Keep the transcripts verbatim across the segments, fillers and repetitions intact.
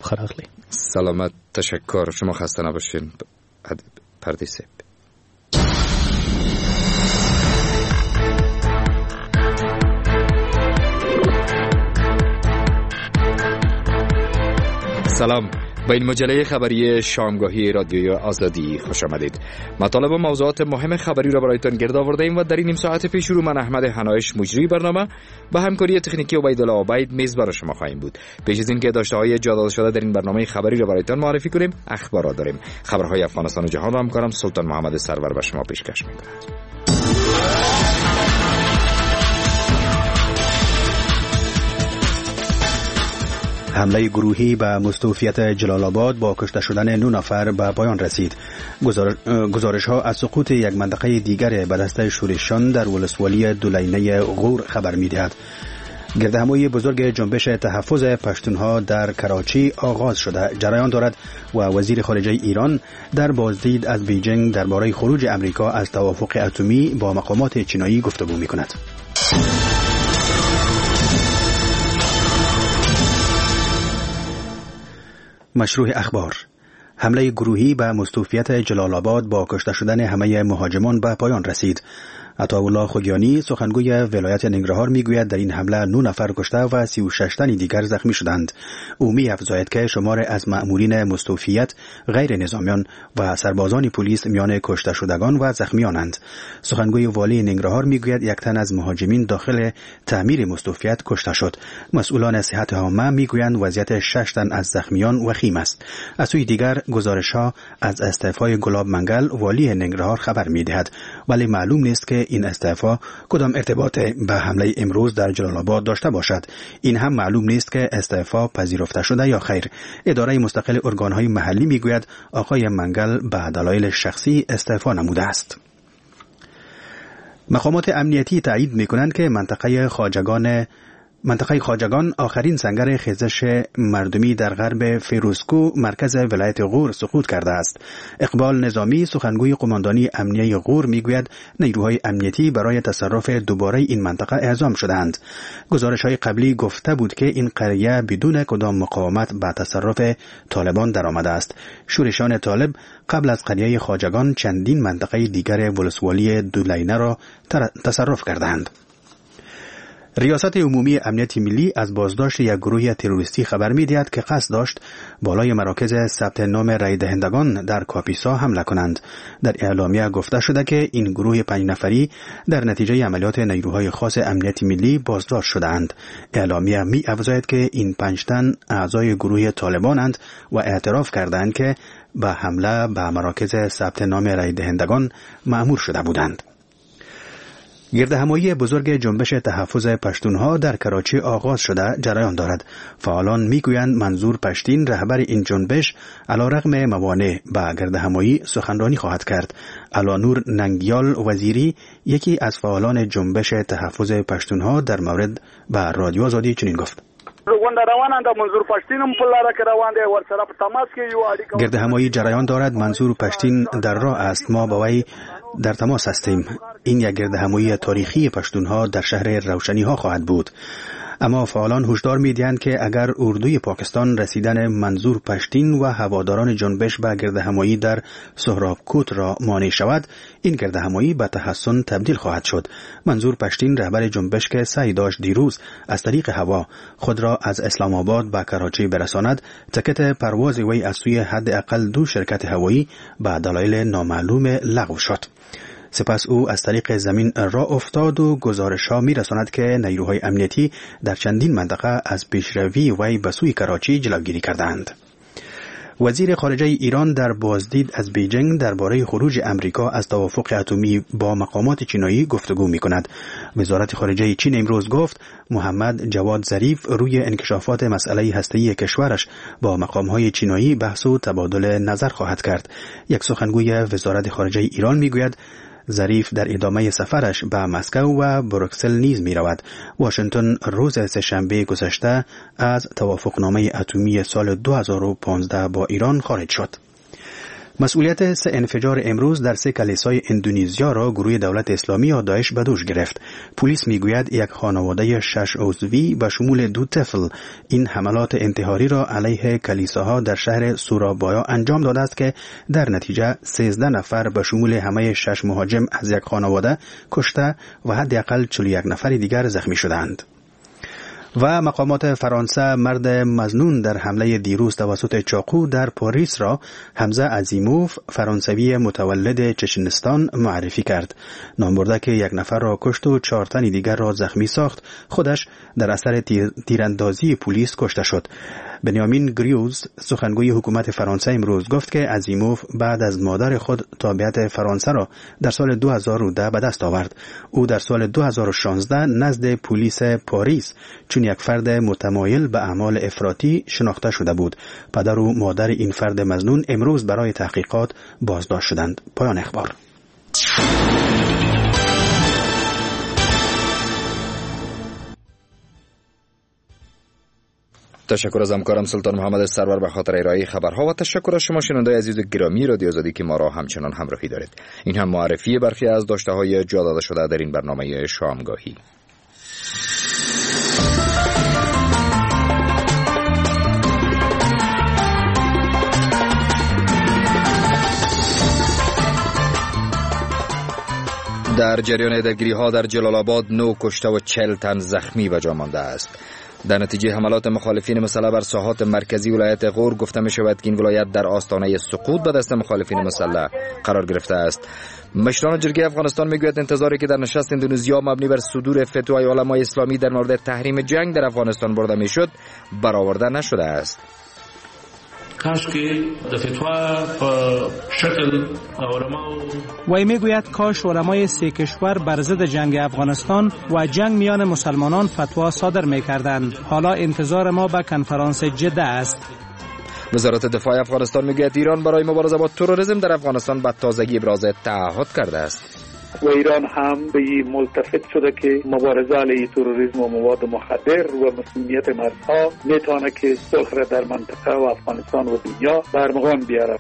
بخیر اغلی. سلامت، تشکر. شما خسته نباشین پردیس. سلام، به این مجله خبری شامگاهی رادیوی آزادی خوش آمدید. مطالب و موضوعات مهم خبری را برایتان گرد آورده ایم و در این نیم ساعت پیش رو من احمد حنایش مجری برنامه با همکاری تکنیکی عبیدالله عبید میزبان شما خواهیم بود. پیش از اینکه داشته‌های جا داده شده در این برنامه خبری را برایتان معرفی کنیم، اخبارات داریم. خبرهای افغانستان و جهان را همکارم سلطان محمد سرور به شما پیشکش می‌کند. حمله گروهی به مستوفیت جلال آباد با کشته شدن نه نفر به پایان رسید. گزارش ها از سقوط یک منطقه دیگر به دست شورشیان در ولسوالی دولینه غور خبر می‌دهد. گردهمایی بزرگ جنبش تحفظ پشتونها در کراچی آغاز شده جریان دارد و وزیر خارجه ایران در بازدید از بیجینگ درباره خروج امریکا از توافق اتمی با مقامات چینایی گفتگو می‌کند. مشروع اخبار. حمله گروهی به مستوفیت جلال آباد با کشته شدن همه مهاجمان به پایان رسید. عطاالله خوگیانی سخنگوی ولایت ننگرهار میگوید در این حمله نه نفر کشته و سی و شش تن دیگر زخمی شدند. او می‌افزاید که شمار از مأمورین مستوفیت غیر نظامیان و سربازان پلیس میان کشته شدگان و زخمیانند. سخنگوی والی ننگرهار میگوید یک تن از مهاجمین داخل تعمیر مستوفیت کشته شد. مسئولان صحت عامه میگویند وضعیت شش تن از زخمیان وخیم است. از سوی دیگر گزارش‌ها از استعفای گلاب منگل والی ننگرهار خبر می‌دهد، ولی معلوم نیست که این استعفا کدام ارتباط به حمله امروز در جلال آباد داشته باشد. این هم معلوم نیست که استعفا پذیرفته شده یا خیر. اداره مستقل ارگان‌های محلی میگوید آقای منگل به دلایل شخصی استعفا نموده است. مقامات امنیتی تایید می‌کنند که منطقه خواجگان منطقه خواجگان آخرین سنگر خیزش مردمی در غرب فیروزکو مرکز ولایت غور سقوط کرده است. اقبال نظامی سخنگوی قماندانی امنیه غور میگوید نیروهای امنیتی برای تصرف دوباره این منطقه اعزام شدند. گزارش‌های قبلی گفته بود که این قریه بدون کدام مقاومت به تصرف طالبان درآمده است. شورشیان طالب قبل از قریه خواجگان چندین منطقه دیگر ولسوالی دولینه را تصرف کردند. ریاست عمومی امنیت ملی از بازداشت یک گروه تروریستی خبر می‌دهد که قصد داشت بالای مراکز ثبت نام رای دهندگان در کاپیسا حمله کنند. در اعلامیه گفته شده که این گروه پنج نفری در نتیجه عملیات نیروهای خاص امنیت ملی بازداشت شدند. اعلامیه می‌افزاید که این پنج تن اعضای گروه طالبانند و اعتراف کردند که به حمله به مراکز ثبت نام رای دهندگان مأمور شده بودند. گردهمایی بزرگ جنبش تحفظ پشتونها در کراچی آغاز شده جریان دارد. فعالان میگویند منظور پشتین رهبر این جنبش علیرغم موانع به گردهمایی سخنرانی خواهد کرد. علانور ننگیال وزیری یکی از فعالان جنبش تحفظ پشتونها در مورد به رادیو آزادی چنین گفت: گردهمایی جریان دارد. منظور پشتین در راه است. ما با وی در تماس هستیم. این یک گردهمایی تاریخی پشتونها در شهر روشنی ها خواهد بود. اما فعالان هشدار می‌دهند که اگر اردوی پاکستان رسیدن منظور پشتین و هواداران جنبش به گردهمایی در سهرابکوت را مانع شود، این گردهمایی به تحسن تبدیل خواهد شد. منظور پشتین رهبر جنبش که سعی داشت دیروز از طریق هوا خود را از اسلام آباد به کراچی برساند، تکت پرواز وی از سوی حداقل دو شرکت هوایی به دلایل نامعلوم لغو شد. سپس او از طریق زمین راه افتاد و گزارش‌ها می‌رساند که نیروهای امنیتی در چندین منطقه از پیشروی وی به سوی کراچی جلوگیری کردند. وزیر خارجه ایران در بازدید از بیجینگ درباره خروج امریکا از توافق اتمی با مقامات چینایی گفتگو می‌کند. وزارت خارجه چین امروز گفت محمد جواد ظریف روی انکشافات مسئله هسته‌ای کشورش با مقام‌های چینایی بحث و تبادل نظر خواهد کرد. یک سخنگوی وزارت خارجه ایران می‌گوید ظریف در ادامه سفرش به مسکو و بروکسل نیز می رود. واشنگتن روز سه‌شنبه گذشته از توافقنامه اتمی سال دو هزار و پانزده با ایران خارج شد. مسئولیت سه انفجار امروز در سه کلیسای اندونزیا را گروه دولت اسلامی یا داعش به دوش گرفت. پلیس میگوید یک خانواده شش عضوی به شمول دو طفل این حملات انتحاری را علیه کلیساها در شهر سورابایا انجام داده است که در نتیجه سیزده نفر به شمول همه شش مهاجم از یک خانواده کشته و حداقل چهل و یک نفر دیگر زخمی شدند. و مقامات فرانسه مرد مظنون در حمله دیروز توسط چاقو در پاریس را حمزه عظیموف، فرانسوی متولد چچنستان، معرفی کرد. نامبرده که یک نفر را کشت و چهار تن دیگر را زخمی ساخت، خودش در اثر تیراندازی پلیس کشته شد. بنیامین گریوز، سخنگوی حکومت فرانسه، امروز گفت که عظیموف بعد از مادر خود تابعیت فرانسه را در سال دو هزار و ده به دست آورد. او در سال دو هزار و شانزده نزد پلیس پاریس چون یک فرد متمایل به اعمال افراطی شناخته شده بود. پدر و مادر این فرد مظنون امروز برای تحقیقات بازداشت شدند. پایان اخبار. تشکر از همکارم سلطان محمد سرور به خاطر ارائه خبرها و تشکر از شما شنوندگان عزیز و گرامی رادیو آزادی که ما را همچنان همراهی دارید. این هم معرفی برخی از داشته‌های جا داده شده در این برنامه شامگاهی. در جریان درگیری‌ها در جلال آباد نو کشته و چهل تن زخمی به جا مانده است. در نتیجه حملات مخالفین مسلح بر ساحات مرکزی ولایت غور گفته می شود که این ولایت در آستانه سقوط به دست مخالفین مسلح قرار گرفته است. مشران جرگه افغانستان میگوید انتظاری که در نشست اندونزیا مبنی بر صدور فتوای علمای اسلامی در مورد تحریم جنگ در افغانستان برده میشد برآورده نشده است. کاش که د فتوا په شکل علماء وی میگوید کاش علمای سه کشور بر ضد جنگ افغانستان و جنگ میان مسلمانان فتوا صادر میکردند. حالا انتظار ما به کنفرانس جده است. وزارت دفاع افغانستان میگوید ایران برای مبارزه با تروریسم در افغانستان به تازگی ابراز تعهد کرده است. و ایران هم به این ملتفت شده که مبارزه علیه تروریسم و مواد مخدر و مسئولیت مرزها میتونه که صلح را در منطقه و افغانستان و دنیا برمغان بیاره.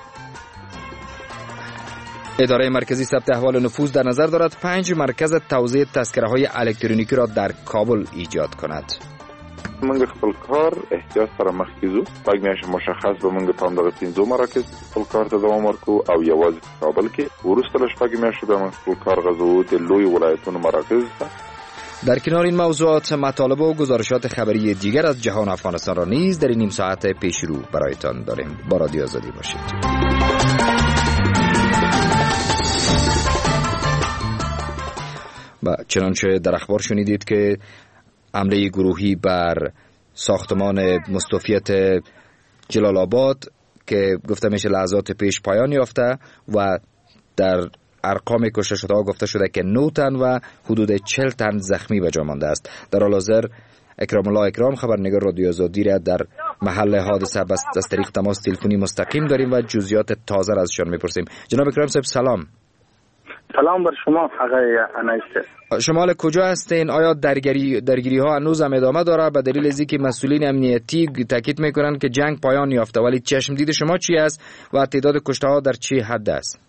اداره مرکزی ثبت احوال نفوذ در نظر دارد پنج مرکز توزیع تذکره های الکترونیکی را در کابل ایجاد کند. منګ خپل کار احتیاط سره مخکې ځو پاک میاش مشخص به منګ په همدغه پنځو مراکز خپل کار ته دوام ورکو او یوازې کابل کې وروسته له شپږ میاشتو به موږ خپل کار غځو د لوی ولایتونو مراکز ته. در کنار این موضوعات مطالب و گزارشات خبری دیگر از جهان افغانستان را نیز در این نیم ساعت پیش رو برایتان داریم. با رادیو آزادی باشید. و چنانچه در اخبار شنیدید که حمله گروهی بر ساختمان مستوفیت جلال آباد که گفته میشه لحظات پیش پایان یافته و در ارقام کشته شده‌ها گفته شده که نه تن و حدود چهل تن زخمی به جا مانده است. در حال حاضر اکرام الله اکرام خبرنگار رادیو آزادی را در محل حادثه از طریق تماس تلفنی مستقیم داریم و جزئیات تازه را ازشان میپرسیم. جناب اکرام صاحب سلام. سلام بر شما آقای انایسته. شمال کجا هستین؟ آیا درگیری درگیری ها هنوز هم ادامه داره؟ به دلیل از اینکه مسئولین امنیتی تاکید میکنن که جنگ پایان یافته، ولی چشم دید شما چی است و تعداد کشته ها در چه حد است؟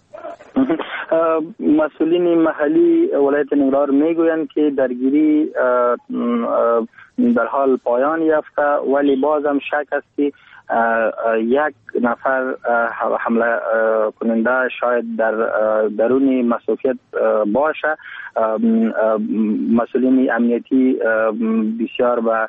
مسئولین محلی ولایت ننگرهار میگویند که درگیری در حال پایان یافته، ولی باز هم شک است که یک نفر حمله کننده شاید در درون مسئولیت باشه. مسئولین امنیتی بسیار به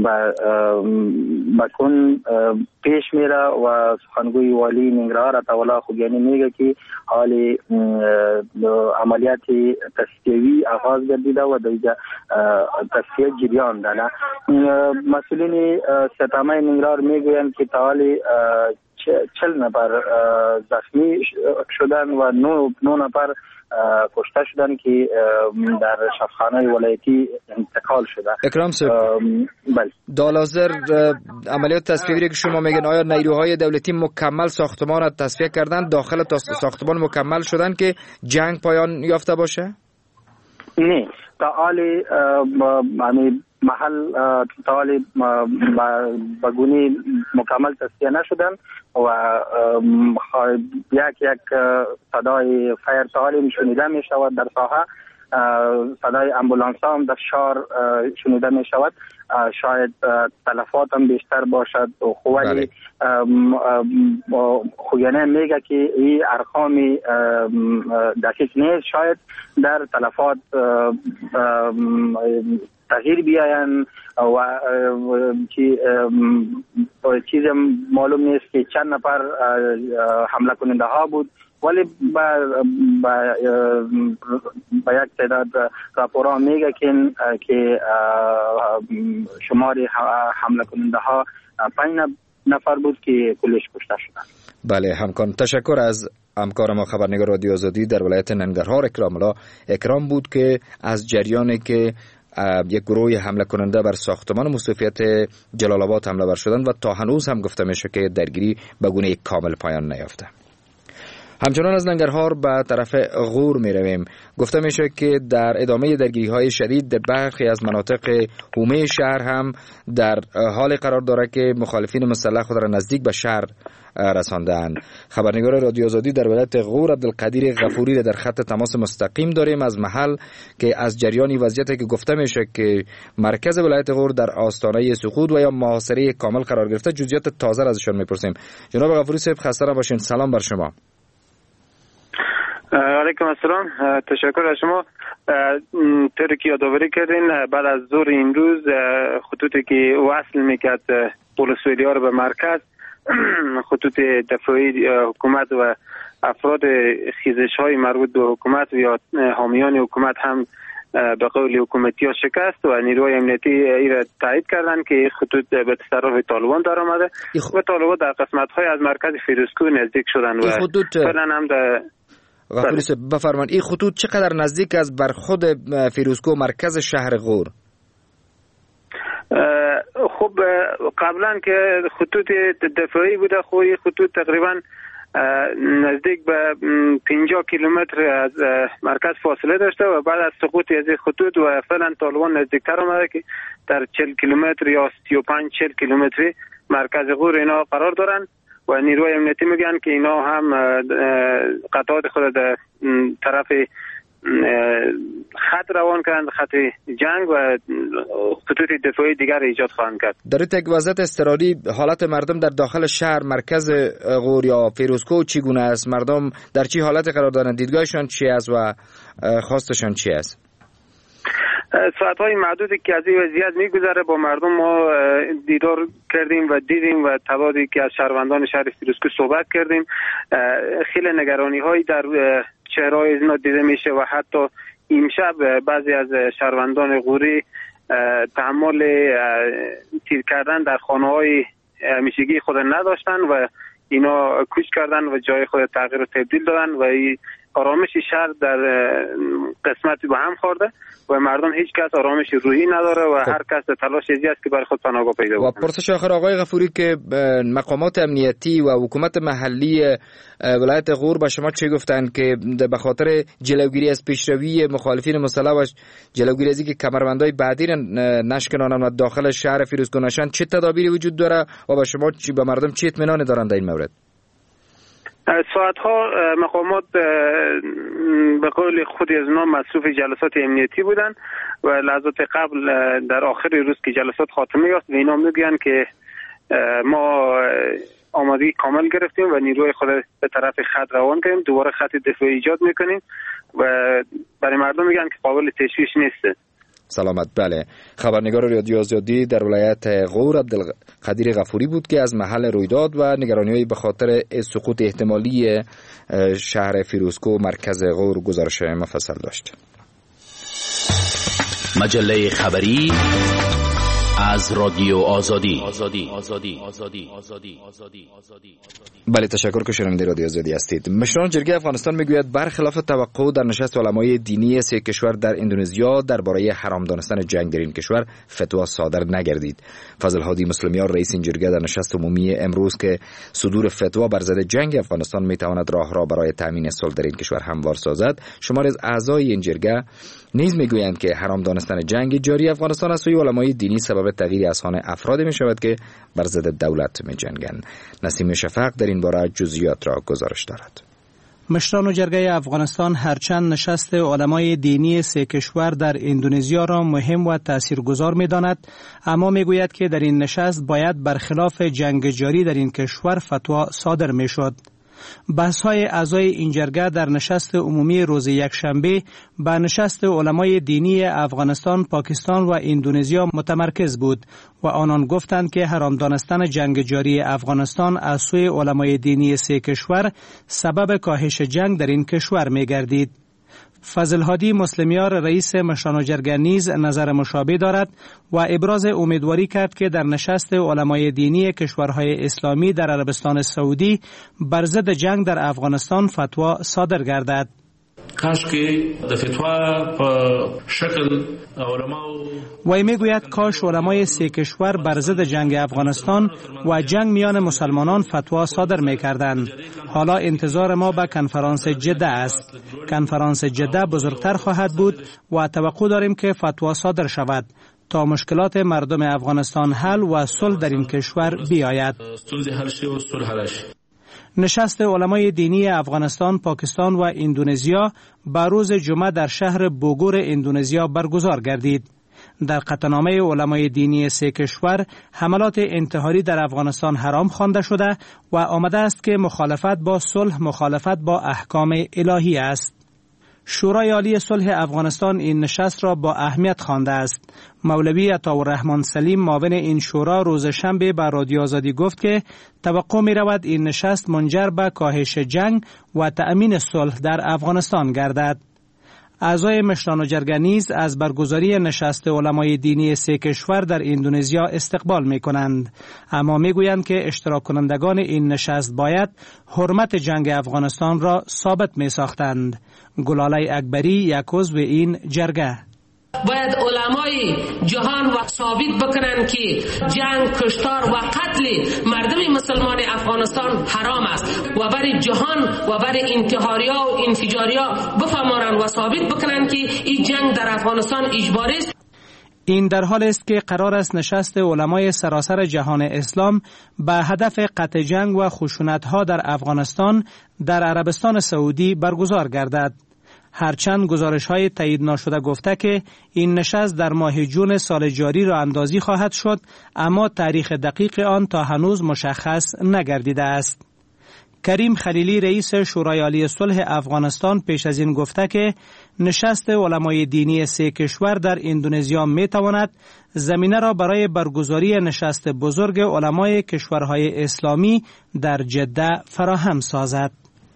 بکن پیش میره و سخنگوی والی ننگرهار عطاالله خوگیانی میگه که حال عملیات تصفیه‌ای آغاز گردیده و دیگه تصفیه جریان داره. مسئولین ستامه ننگرهار میگویند که تا حال چل نفر زخمی شدن و نو نفر کشته شدن که در شفاخانه ولایتی انتقال شده. اکرام صاحب بله دالازر عملیات تصفیه‌ای که شما میگن آیا نیروهای دولتی مکمل ساختمان را تصفیه کردن، داخل ساختمان مکمل شدن که جنگ پایان یافته باشه؟ نه، تا حال یعنی محل تالی به گونه مکمل تصفیه نشدن و یک یک صدای فایر تالی شنیده می شود در ساحه، صدای امبولانس هم در شهر شنیده می شود. شاید تلفات هم بیشتر باشد ولی خوگانه میگه که این ارقام دقیق نیست. شاید در تلفات تغییر بیاین و چیز معلوم نیست که چند نفر حمله کننده ها بود، ولی با یک تعداد راپورها میگه که شمار حمله کننده ها پنج نفر بود که کلش کشته شدند. بله همکان، تشکر از همکار ما خبرنگار رادیو آزادی در ولایت ننگرهار اکرام الله اکرام بود که از جریانی که یک گروه حمله کننده بر ساختمان مستوفیت جلال آباد حمله ور شدند و تا هنوز هم گفته میشه که درگیری به گونه کامل پایان نیافته. همچنان از ننگرهار به طرف غور می رویم. گفته میشه که در ادامه درگیری های شدید در برخی از مناطق حومه شهر هم در حال قرار داره که مخالفین مسلح خود را نزدیک به شهر رساندند. خبرنگار رادیو آزادی در ولایت غور عبدالقدیر غفوری را در خط تماس مستقیم داریم از محل که از جریانی وضعیتی که گفته میشه که مرکز ولایت غور در آستانه سقوط و یا محاصره کامل قرار گرفته جزئیات تازه ازشون میپرسیم. جناب غفوری صاحب خسته نباشین. سلام بر شما. علیکم السلام، تشکر از شما. طوری که یادآوری کردین بعد از ظهر امروز خطوطی که وصل میکرد ولسوالی ها رو به مرکز، خطوط دفاعی حکومت و افراد خیزش های مربوط به حکومت یا حامیان حکومت هم به قول حکومتی ها شکست و نیروهای امنیتی ایره تایید کردن که خطوط به تصرف طالبان در آمده و طالبان در قسمت های از مرکز فیروزکوه نزدیک شدن و فعلا هم در غفوری صاحب بفرمایید این خطوط چقدر نزدیک است بر خود فیروزکوه مرکز شهر غور؟ خب قبلا که خطوط دفاعی بوده، خب این خطوط تقریبا نزدیک به پنجاه کیلومتر از مرکز فاصله داشته و بعد از سقوط از این خطوط و فعلا طالبان نزدیکتر آمده که در چهل کیلومتر یا سی و پنج چهل کیلومتری مرکز غور اینا قرار دارن و نیروهای امنیتی میگن که اینا هم قطعات خود در طرف خط روان کردند، خط جنگ و خطوط دفاعی دیگر ایجاد خواهند کرد. در یک وضعیت اضطراری حالت مردم در داخل شهر مرکز غور یا فیروزکوه چگونه است؟ مردم در چی حالت قرار دارند؟ دیدگاهشان چی است و خواستشان چی است؟ ساعت‌های معدودی که از این وضعیت می‌گذره با مردم ما دیدار کردیم و دیدیم و تعدادی که از شهروندان شهر فیروزکوه صحبت کردیم. خیلی نگرانی‌هایی در چهره‌های اینا دیده میشه و حتی امشب بعضی از شهروندان غوری تحمل تیر کردن در خانه‌های همیشگی خود نداشتن و اینا کوچ کردن و جای خود تغییر و تبدیل دادن و این آرامش شهر در قسمتی به هم خورده و مردم هیچ کس آرامش روحی نداره و هر کس تلاش ازی است که برای خود پناهگاه پیدا کنه. و پرسش آخر آقای غفوری که مقامات امنیتی و حکومت محلی ولایت غور با شما چه گفتند که به خاطر جلوگیری از پیشروی مخالفین مسلح و جلوگیری از اینکه کمربندهای بعدی نشکنانند و داخل شهر فیروزکوه نشن چه تدابیری وجود داره و با شما به مردم چه اطمینانی دارند در این مورد؟ ساعتها مقامات به قول خود از اونا مصروف جلسات امنیتی بودن و لحظات قبل در آخر روز که جلسات خاتمه یافت و اینا میگن که ما آمادگی کامل گرفتیم و نیروی خود به طرف خط روان کردیم، دوباره خط دفاعی ایجاد میکنیم و برای مردم میگن که قابل تشویش نیست. سلامت. بله، خبرنگار رادیو آزادی در ولایت غور عبدالقدیر غفوری بود که از محل رویداد و نگرانی‌های به خاطر سقوط احتمالی شهر فیروزکوه مرکز غور گزارش مفصل داشت. مجله خبری از رادیو آزادی. آزادی آزادی آزادی آزادی آزادی آزادی. بله، تشکر که شنونده رادیو آزادی هستید. مشران جرگه افغانستان میگوید برخلاف توقع در نشست علمای دینی سه کشور در اندونزیا درباره حرام دانستن جنگ در این کشور فتوا صادر نگردید. فضل هادی مسلمیان رئیس این جرگه در نشست عمومی امروز که صدور فتوا بر ضد جنگ افغانستان میتواند راه را برای تامین صلح در این کشور هموار سازد، شمار از اعضای این جرگه نیز میگویند که حرام دانستن جنگ جاری افغانستان از سوی علمای دینی سبب تغییر اذهان افراد می شود که بر ضد دولت می جنگند. نسیم شفق در این باره جزئیات را گزارش دارد. مشران جرگه افغانستان هرچند نشست علمای دینی سه کشور در اندونزیا را مهم و تاثیرگذار می داند، اما می گوید که در این نشست باید برخلاف جنگ جاری در این کشور فتوا صادر می شد. بحث‌های اعضای این جرگه در نشست عمومی روز یکشنبه به نشست علمای دینی افغانستان، پاکستان و اندونزیا متمرکز بود و آنان گفتند که حرام دانستن جنگ جاری افغانستان از سوی علمای دینی سه کشور سبب کاهش جنگ در این کشور می‌گردید. فضل هادی مسلمیار رئیس مشران جرگه نیز نظر مشابه دارد و ابراز امیدواری کرد که در نشست علمای دینی کشورهای اسلامی در عربستان سعودی بر ضد جنگ در افغانستان فتوا صادر گردد. کاش که د فتوا په شکل علماء وی میگوید کاش علمای سه کشور بر ضد جنگ افغانستان و جنگ میان مسلمانان فتوا صادر میکردند. حالا انتظار ما به کنفرانس جده است. کنفرانس جده بزرگتر خواهد بود و توقع داریم که فتوا صادر شود تا مشکلات مردم افغانستان حل و صلح در این کشور بیاید. نشست علمای دینی افغانستان، پاکستان و اندونزیا به روز جمعه در شهر بوگور اندونزیا برگزار گردید. در قطعنامه علمای دینی سه کشور حملات انتحاری در افغانستان حرام خوانده شده و آمده است که مخالفت با صلح مخالفت با احکام الهی است. شورای عالی صلح افغانستان این نشست را با اهمیت خوانده است. مولوی عطاالرحمن سلیم معاون این شورا روز شنبه به رادیو آزادی گفت که توقع می رود این نشست منجر به کاهش جنگ و تأمین صلح در افغانستان گردد. اعضای مشران جرگه نیز از برگزاری نشست علمای دینی سه کشور در اندونزیا استقبال می کنند، اما می گویند که اشتراک کنندگان این نشست باید حرمت جنگ افغانستان را ثابت می ساختند. گلاله اکبری یک عضو این جرگه: باید علمای جهان و ثابت بکنن که جنگ، کشتار و قتل مردم مسلمان افغانستان حرام است و برای جهان و برای انتحاریا و انفجاریا بفهمانن و ثابت بکنن که این جنگ در افغانستان اجباری است. این در حال است که قرار است نشست علمای سراسر جهان اسلام به هدف قطع جنگ و خشونت‌ها در افغانستان در عربستان سعودی برگزار گردد. هرچند گزارش‌های تایید ناشده گفته که این نشست در ماه جون سال جاری را اندازی خواهد شد، اما تاریخ دقیق آن تا هنوز مشخص نگردیده است. کریم خلیلی رئیس شورای عالی صلح افغانستان پیش از این گفته که نشست علمای دینی سه کشور در اندونزیا می تواند زمینه را برای برگزاری نشست بزرگ علمای کشورهای اسلامی در جده فراهم سازد.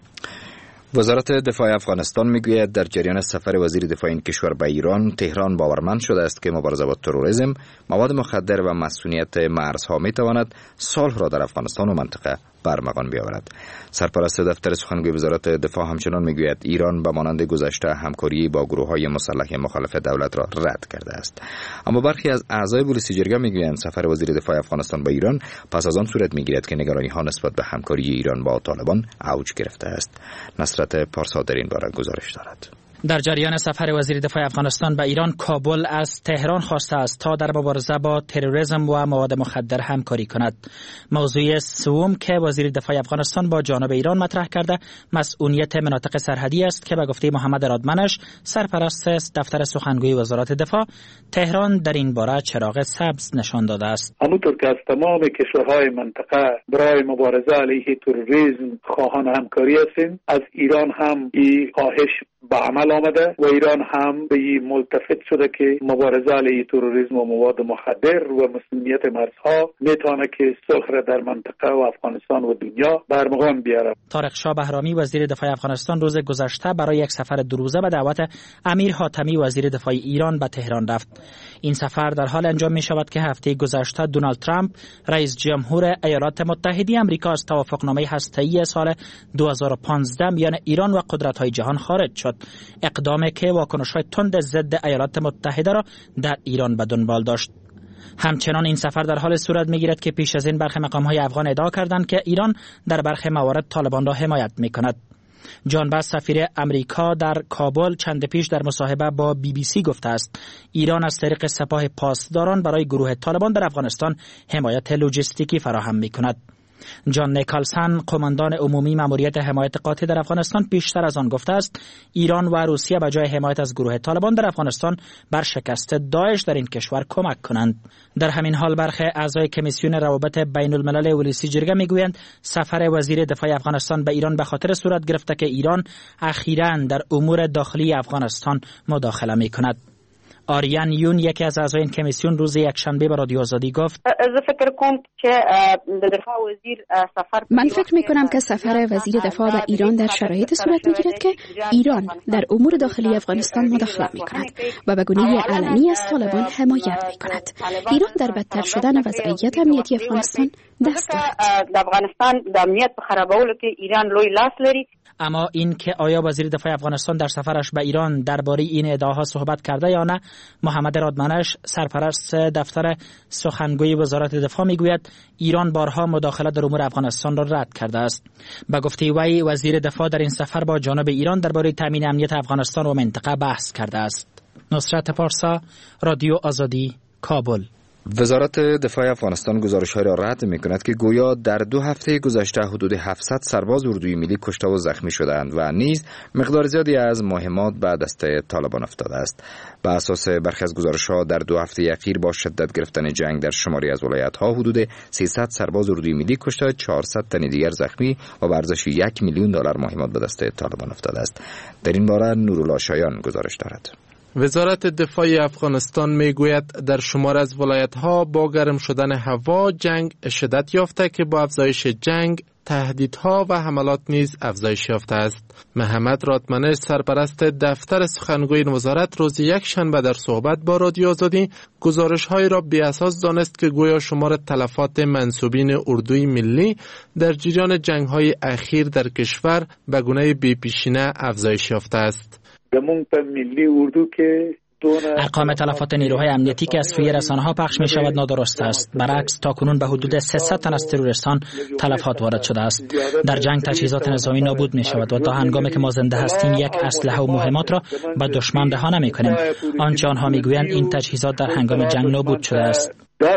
وزارت دفاع افغانستان میگوید در جریان سفر وزیر دفاع این کشور به ایران، تهران باورمند شده است که مبارزه با تروریسم، مواد مخدر و مسئولیت مرزها میتواند صلح را در افغانستان و منطقه برمغان بیاورد. سرپرست دفتر سخنگوی وزارت دفاع همچنان میگوید ایران به مانند گذشته همکاری با گروه‌های مسلح مخالف دولت را رد کرده است. اما برخی از اعضای پلیس جرگه میگویند سفر وزیر دفاع افغانستان به ایران پس از آن صورت میگیرد که نگرانی‌ها نسبت به همکاری ایران با طالبان اوج گرفته است. نصرت پارسا در این باره گزارش دارد. در جریان سفر وزیر دفاع افغانستان به ایران، کابل از تهران خواسته است تا در مبارزه با تروریسم و مواد مخدر همکاری کند. موضوع سوم که وزیر دفاع افغانستان با جانب ایران مطرح کرده مسئولیت مناطق سرحدی است که به گفته محمد رادمنش، سرپرست دفتر سخنگوی وزارت دفاع، تهران در این باره چراغ سبز نشان داده است. همونطور که از تمام کشورهای منطقه برای مبارزه علیه تروریسم خواهان همکاری هستیم، از ایران هم این خواهش به عمل عمل آمده و ایران هم به این ملتفت شده که مبارزه علیه تروریسم و مواد مخدر و مسئولیت مرزها میتونه که صلح را در منطقه و افغانستان و دنیا برمغان بیاره. طارق شاه بهرامی وزیر دفاع افغانستان روز گذشته برای یک سفر دو روزه به دعوت امیر حاتمی وزیر دفاع ایران به تهران رفت. این سفر در حال انجام می شود که هفته گذشته دونالد ترامپ رئیس جمهور ایالات متحده آمریکا از توافقنامه هسته‌ای سال دو هزار و پانزده میان ایران و قدرت‌های جهان خارج شد. اقدامی که واکنش‌های تند ضد ایالات متحده را در ایران به دنبال داشت. همچنان این سفر در حال صورت می‌گیرد که پیش از این برخی مقام‌های افغان ادعا کردند که ایران در برخی موارد طالبان را حمایت می‌کند. جان باس سفیر امریکا در کابل چند پیش در مصاحبه با بی بی سی گفته است ایران از طریق سپاه پاسداران برای گروه طالبان در افغانستان حمایت لوجستیکی فراهم می‌کند. جان نیکلسن قماندان عمومی ماموریت حمایت قاطع در افغانستان پیشتر از آن گفته است ایران و روسیه به جای حمایت از گروه طالبان در افغانستان بر شکست داعش در این کشور کمک کنند. در همین حال برخی اعضای کمیسیون روابط بین الملل ولسی جرگه میگویند سفر وزیر دفاع افغانستان به ایران به خاطر صورت گرفته که ایران اخیراً در امور داخلی افغانستان مداخله میکند. آریان یون یکی از اعضای این کمیسیون روز یکشنبه به رادیو آزادی گفت من فکر می کنم که سفر وزیر دفاع به ایران در شرایط صورت می گیرد که ایران در امور داخلی افغانستان مداخله می کند و به گونه علنی از طالبان حمایت می کند. ایران در بدتر شدن وضعیت امنیتی افغانستان دست دارد. افغانستان د امنیت په خرابولو کې ایران لوی لاس لري. اما این که آیا وزیر دفاع افغانستان در سفرش به ایران درباره این ادعاها صحبت کرده یا نه، محمد رادمنش سرپرست دفتر سخنگوی وزارت دفاع میگوید ایران بارها مداخله در امور افغانستان را رد کرده است. به گفته وی وزیر دفاع در این سفر با جانب ایران درباره تامین امنیت افغانستان و منطقه بحث کرده است. نصرت پارسا، رادیو آزادی، کابل. وزارت دفاع افغانستان گزارش‌های را رد می‌کند که گویا در دو هفته گذشته حدود هفتصد سرباز اردوی ملی کشته و زخمی شدند و نیز مقدار زیادی از مهمات به دست طالبان افتاده است. بر اساس برخی از گزارش‌ها در دو هفته اخیر با شدت گرفتن جنگ در شماری از ولایت‌ها حدود سیصد سرباز اردوی ملی کشته، چهارصد تن دیگر زخمی و به ارزش یک میلیون دلار مهمات به دست طالبان افتاده است. در این باره نورالله شایان گزارش دارد. وزارت دفاع افغانستان میگوید در شمار از ولایت‌ها با گرم شدن هوا جنگ شدت یافته که با افزایش جنگ تهدیدها و حملات نیز افزایش یافته است. محمد رادمنش سرپرست دفتر سخنگوی وزارت روز یک شنبه در صحبت با رادیو آزادی گزارش‌های را بی اساس دانست که گویا شمار تلفات منسوبین اردوی ملی در جریان جنگ‌های اخیر در کشور به گونه بی‌پیشینه افزایش یافته است. ملی اردو که ارقام تلفات نیروهای امنیتی که از سوی رسانه‌ها پخش می شود نادرست است. برعکس تاکنون به حدود سیصد تن از تروریستان تلفات وارد شده است. در جنگ تجهیزات نظامی نابود می شود و تا هنگامی که ما زنده هستیم یک اسلحه و مهمات را به دشمن رها نمی کنیم. آنچه آنها می گویند این تجهیزات در هنگام جنگ نابود شده است.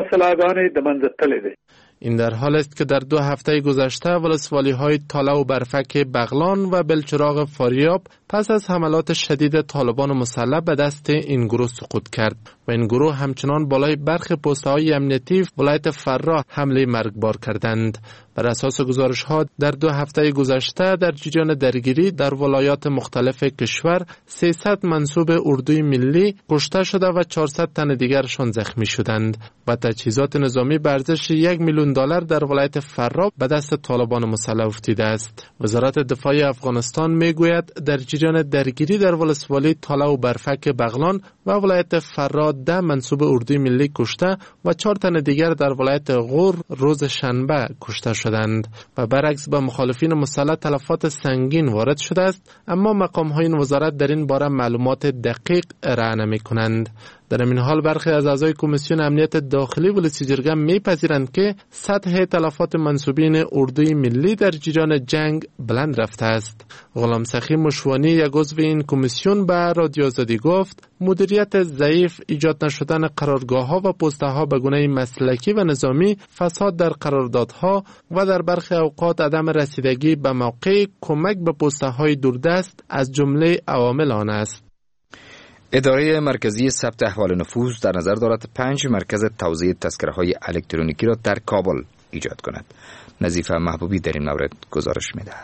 این در حال است که در دو هفته گذشته ولسوالی‌های تاله و برفک بغلان و بلچراغ فاریاب پس از حملات شدید طالبان مسلح به دست این گروه سقوط کرد و این گروه همچنان بالای برخی پست‌های امنیتی ولایت فراه حمله مرگبار کردند. بر اساس گزارش‌ها در دو هفته گذشته در جریان درگیری در ولایات مختلف کشور سیصد منسوب اردوی ملی کشته شده و چهارصد تن دیگرشان زخمی شدند و تجهیزات نظامی به ارزش یک میلیون دلار در ولایت فراه به دست طالبان مسلح افتاده است. وزارت دفاع افغانستان میگوید در جریان درگیری در ولسوالی تاله و برفک بغلان و ولایت فراه ده منسوب اردوی ملی کشته و چهار تن دیگر در ولایت غور روز شنبه کشته شدند و برعکس به مخالفین مسلح تلفات سنگین وارد شده است، اما مقام‌های این وزارت در این باره معلومات دقیق ارائه نمی‌کنند. در این حال برخی از اعضای کمیسیون امنیت داخلی ولسی جرگه میپذیرند که سطح تلفات منسوبین اردوی ملی در جریان جنگ بلند رفته است. غلام سخی مشوانی یک عضو این کمیسیون به رادیو آزادی گفت مدیریت ضعیف، ایجاد نشدن قرارگاه‌ها و پست‌ها به گونه مسلکی و نظامی، فساد در قراردادها و در برخی اوقات عدم رسیدگی به موقع کمک به پست‌های دوردست از جمله عوامل آن است. اداره مرکزی ثبت احوال نفوس در نظر دارد پنج مرکز توزیع تذکره‌های الکترونیکی را در کابل ایجاد کند. نظیفه محبوبی در این مورد گزارش می‌دهد.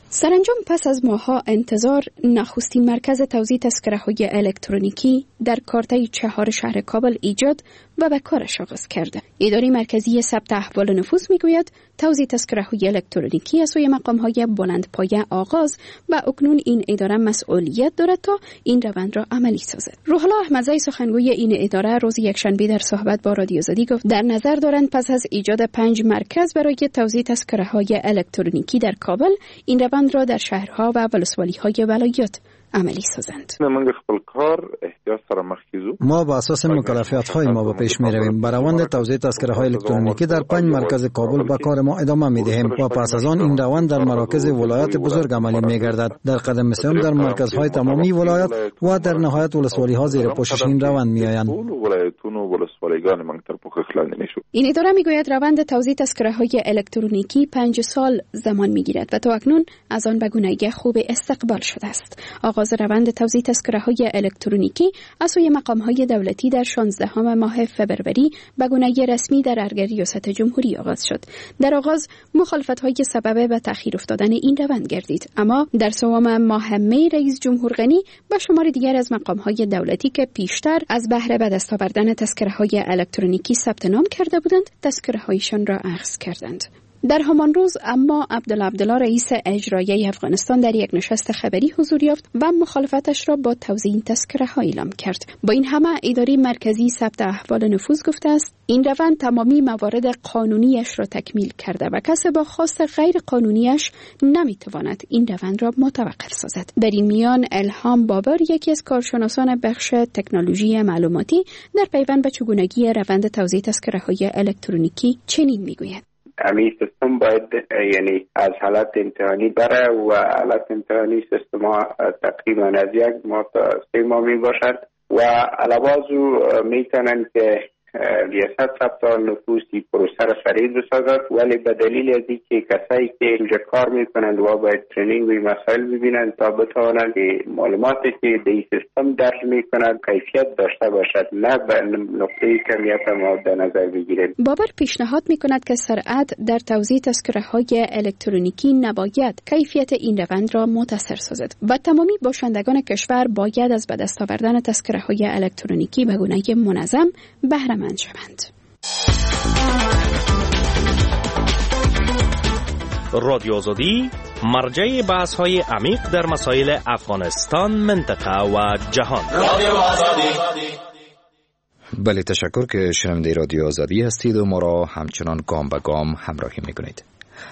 سرانجام پس از ماه‌ها انتظار، نخستین مرکز توزیع تذکره‌های الکترونیکی در کارته چهار شهر کابل ایجاد و به کارش آغاز کرده. اداره مرکزی ثبت احوال نفوس میگوید توزیع تذکره‌های الکترونیکی از سوی مقام‌های بلندپایه آغاز و اکنون این اداره مسئولیت دارد تا این روند را عملی سازد. روح الله احمدزی سخنگوی این اداره روز یکشنبه در صحبت با رادیو آزادی گفت در نظر دارند پس از ایجاد پنج مرکز برای توزیع تذکره‌های الکترونیکی در کابل این روند را در شهرها و ولسوالی‌های ولایت عملی سازند. ما با اساس مکلفیت‌های ما به پیش می‌رویم. بر روند توزیع تذکره‌های الکترونیکی در پنج مرکز کابل به کار ما ادامه می‌دهیم و پس از آن این روند در مراکز ولایت بزرگ عملی می‌گردد. در قدم سوم در مرکزهای تمامی ولایت و در نهایت ولسوالی‌ها زیر پوشش این روند می‌آیند. این اداره می‌گوید روند توزیع تذکره‌های الکترونیکی پنج سال زمان می‌گیرد و تا اکنون از آن به گونه‌ای خوب استقبال شده است. آغاز روند توزیع تذکره‌های الکترونیکی از سوی مقام‌های دولتی در شانزدهم ماه فوریه به گونه‌ای رسمی در ارگ ریاست جمهوری آغاز شد. در آغاز مخالفت‌های سبب به تأخیر افتادن این روند گردید، اما در سوم ماه می رئیس جمهور غنی و شمار دیگر از مقام‌های دولتی که پیشتر از بهره به دست آوردن تذکره‌های الکترونیکی ثبت نام کرده بودند، تذکره‌هایشان را اخذ کردند. در همان روز اما عبدالله عبدالله رئیس اجرایی افغانستان در یک نشست خبری حضور یافت و مخالفتش را با توزیع این تذکره‌ها اعلام کرد. با این همه اداره مرکزی ثبت احوال نفوس گفته است این روند تمامی موارد قانونیش را تکمیل کرده و کسی با خواست غیر قانونیش نمیتواند این روند را متوقف سازد. در این میان الهام بابر یکی از کارشناسان بخش تکنولوژی معلوماتی در پیوند به چگونگی روند توزیع تذکره‌های الکترونیکی چنین میگوید: همین سیستم باید یعنی از حالت امتحانی بره و حالت امتحانی سیستم ها تقریبا از یک ماه تا سه ماه می باشد و علاوه میتونن که ریاست ثبت نفوسی پروسه را سریع بسازد، ولی به دلیل از اینکه کسایی که اینجا کار میکنند و باید ترینینگ و مسائل ببینند تا بتوانند معلوماتی که در این سیستم درج میکنند کیفیت داشته باشد، نه به نقطه کمیت ما در نظر بگیرید. بابر پیشنهاد میکند که سرعت در توزیع تذکره‌های الکترونیکی نباید کیفیت این روند را متاثر سازد و تمامی باشندگان کشور باید از به دست آوردن تذکره‌های الکترونیکی به گونه‌ای منظم بهره مند شوند. رادیو آزادی مرجع بحث‌های عمیق در مسائل افغانستان، منطقه و جهان. رادیو آزادی. بله، تشکر که شنونده رادیو آزادی هستید و ما را همچنان گام به گام همراهی می‌کنید.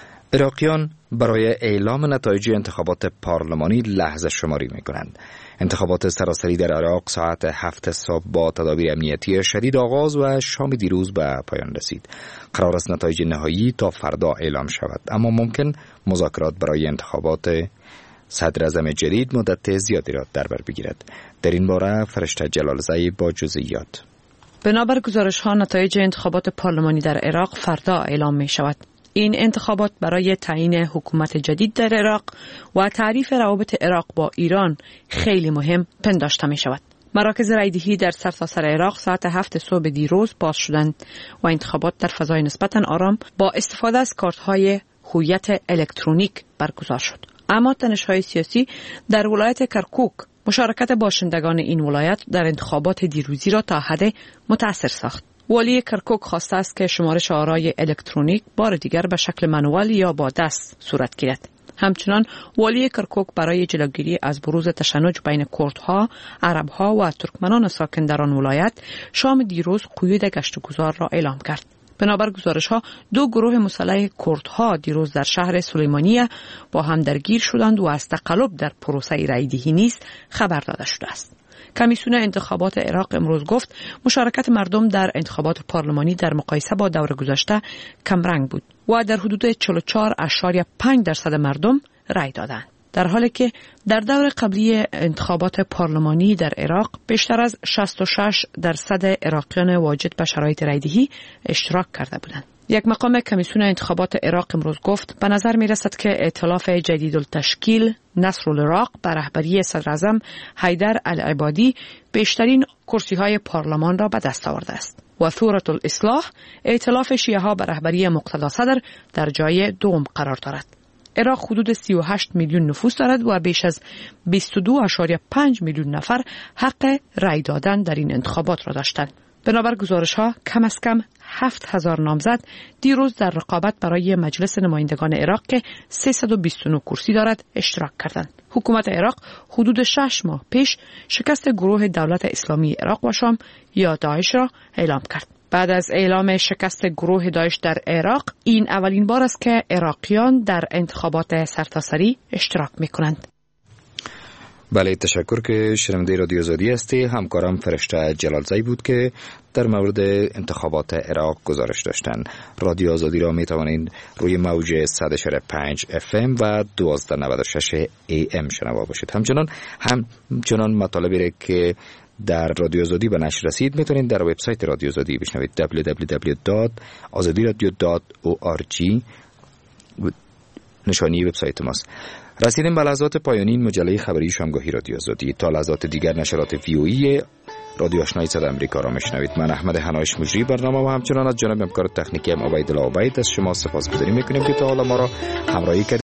عراقیان برای اعلام نتایج انتخابات پارلمانی لحظه شماری می‌کنند. انتخابات سراسری در عراق ساعت هفت صبح با تدابیر امنیتی شدید آغاز و شام دیروز به پایان رسید. قرار است نتایج نهایی تا فردا اعلام شود، اما ممکن مذاکرات برای انتخابات صدر اعظم جدید مدت زیادی را در بر بگیرد. در این باره فرشته جلالزایی با جزئیات. بنابر گزارش ها نتایج انتخابات پارلمانی در عراق فردا اعلام می شود. این انتخابات برای تعیین حکومت جدید در عراق و تعریف روابط عراق با ایران خیلی مهم پنداشته می شود. مراکز رایدهی در سرتاسر عراق ساعت هفت صبح دیروز باز شدند و انتخابات در فضای نسبتاً آرام با استفاده از کارت‌های هویت الکترونیک برگزار شد. اما تنش‌های سیاسی در ولایت کرکوک مشارکت باشندگان این ولایت در انتخابات دیروزی را تا حد متأثر ساخت. والی کرکوک خواسته است که شمارش آرای الکترونیک بار دیگر به شکل منوال یا با دست صورت گیرد. همچنان والی کرکوک برای جلوگیری از بروز تشنج بین کردها، عربها و ترکمنان ساکن در آن ولایت شام دیروز قیود گشت و گذار را اعلام کرد. بنابر گزارش‌ها دو گروه مسلح کردها دیروز در شهر سلیمانیه با هم درگیر شدند و از تقلب در پروسه رایدهی نیز خبر داده شده است. کمیسیون انتخابات عراق امروز گفت مشارکت مردم در انتخابات پارلمانی در مقایسه با دور گذشته کمرنگ بود و در حدود چهل و چهار ممیز پنج درصد مردم رای دادند، در حالی که در دور قبلی انتخابات پارلمانی در عراق بیشتر از شصت و شش درصد عراقیان واجد به شرایط رایدهی اشتراک کرده بودند. یک مقام کمیسیون انتخابات عراق امروز گفت به نظر می رسد که ائتلاف جدید التشکیل نصر العراق به رهبری صدر اعظم حیدر العبادی بیشترین کرسی های پارلمان را به دست آورده است و ثورة الاصلاح ائتلاف شیعه ها به رهبری مقتدا صدر در جای دوم قرار دارد. عراق حدود سی و هشت میلیون نفوس دارد و بیش از بیست و دو ممیز پنج میلیون نفر حق رای دادن در این انتخابات را داشتند. بنابر گزارش ها کم از کم هفت هزار نامزد دیروز در رقابت برای مجلس نمایندگان عراق که سیصد و بیست و نه کرسی دارد اشتراک کردند. حکومت عراق حدود شش ماه پیش شکست گروه دولت اسلامی عراق و شام یا داعش را اعلام کرد. بعد از اعلام شکست گروه داعش در عراق، این اولین بار است که عراقیان در انتخابات سرتاسری اشتراک می‌کنند. بله، تشکر که شنونده رادیو آزادی هستی. همکارم فرشته جلالزی بود که در مورد انتخابات عراق گزارش داشتن. رادیو آزادی را می توانید روی موج صد و پنج اف ام و دوازده نود و شش ای ام شنوا باشید. همچنان همچنان مطالبی که در رادیو آزادی به نشر رسید میتونید در وبسایت رادیو آزادی بشنوید دبلیو دبلیو دبلیو دات آزادی رادیو دات او آر جی نشانی وبسایت ماست. رسیدیم به لحظات پایانی این مجله خبری شامگاهی رادیو آزادی. تا لحظات دیگر نشرات وی او ای رادیو آشنای صدای آمریکا را میشنوید. من احمد حنایش مجری برنامه و همچنان از جناب همکار تکنیکی ام عبیدالله عبید از شما سپاسگزاری میکنیم که تا حالا ما را همراهی کردید.